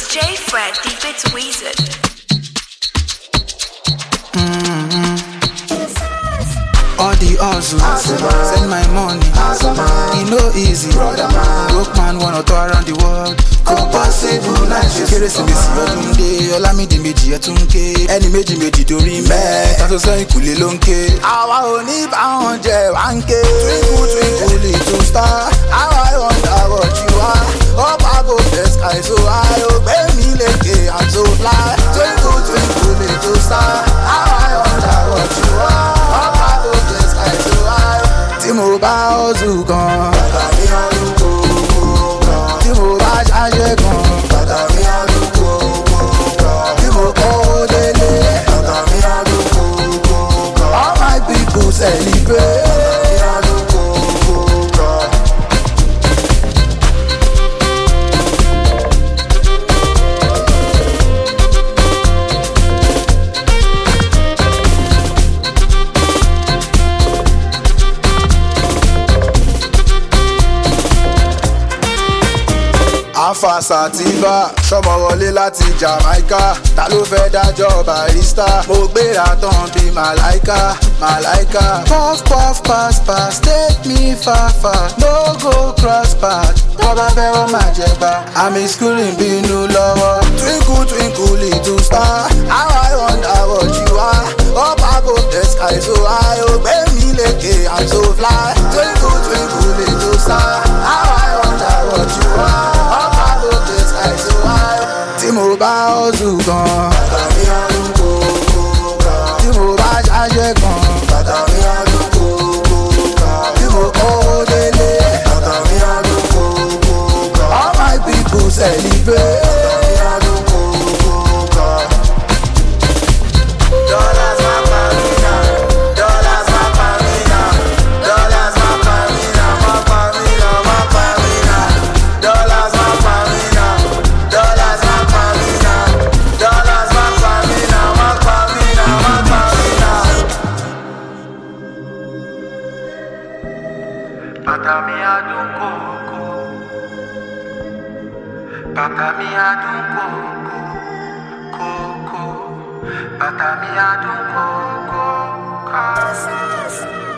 J Fred, the Bit Wizard. All the hustle, send my money. It no easy, broke man wanna tour around the world. Kò possible náà ṣe Kérésìmesì ọdún dé, Ọlámídé méjì ẹ̀ tún ké. Ẹni méjì méjì torí mẹ́ta tó sọ ìkùlé ló ń ké. Àwa ò ní báwọn jẹ wá ń ké. Twinkle twinkle little star, how I wonder what you are. Up above the sky so high, ó gbé mi lékè I'm so fly. Twinkle twinkle little star, how I wonder what you are. Up above the sky so high. Tí mo bá hustle gan, bàtà mi ọdún kò gan. Tí mo bá ṣàṣẹ gan, bàtà mi ọdún kò gan. Tí mo kọ́ délé, bàtà mi ọdún kò gan. All my people celebrate. Alpha Sativa, ṣọmọ wọlé láti Jamaica. Ta ló fẹ́ dájọ́ barista? Mo gbéra tán bí Màláíkà, Màláíkà. Puff puff pass pass, take me far far, no go cross path. Tọ́ba fẹ́ wọ́n máa jẹ gbá. Àmì schooling bínú lọ́wọ́. Twinkle twinkle little star, how I wonder what you are. Up above the sky so high, ó gbé mi lékè I'm so fly. Twinkle twinkle little star, how I wonder what you are. Tí mo bá hustle gan, bàtà mi ọdún kò gan. Tí mo bá ṣàṣẹ gan, bàtà mi ọdún kò gan. Tí mo kọ́ délé, bàtà mi ọdún kò gan. All my people celebrate. Bàtà mi ọdún kò gan. Dollars ma pa mi na, dollars ma pa mi na, dollars ma pa mi na, ma pa mi na, ma pa mi na. Dollars ma pa mi na, dollars ma pa mi na, dollars ma pa mi na, ma pa mi na, ma pa mi na. Bàtà mi adùn kòkó, bàtà mi adùn kòkó, kòkó, bàtà mi adùn kòkó, kòkó.